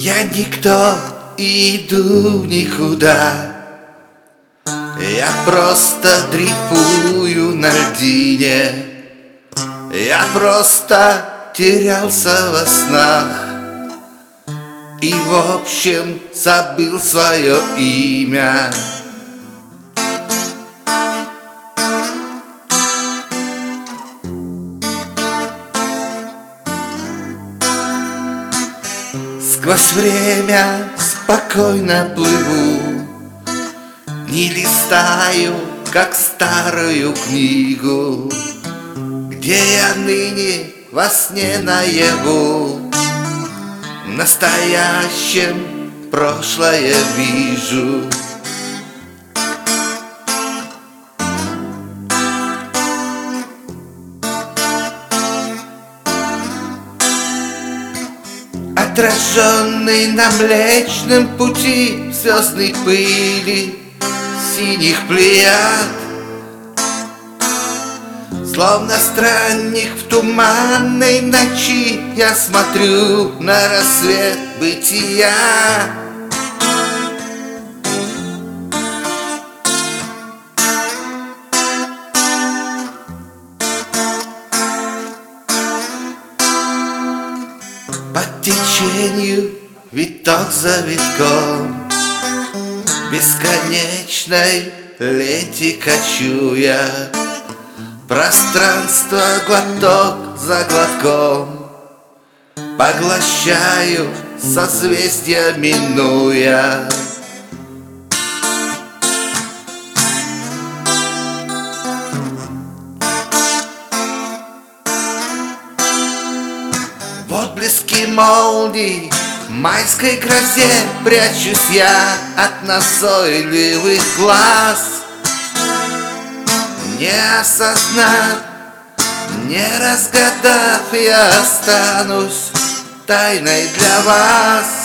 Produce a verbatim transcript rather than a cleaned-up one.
Я никто и иду никуда, я просто дрейфую на льдине. Я просто терялся во снах и в общем забыл свое имя. Сквозь время спокойно плыву, не листаю, как старую книгу, где я ныне во сне наяву, в настоящем прошлое вижу. Отраженный на Млечном пути звездной пыли синих плеяд, словно странник в туманной ночи, я смотрю на рассвет бытия. По течению, виток за витком, бесконечной ленте качуя, пространство глоток за глотком поглощаю, созвездия минуя. В отблеске молний майской грозе прячусь я от назойливых глаз. Не осознав, не разгадав, я останусь тайной для вас.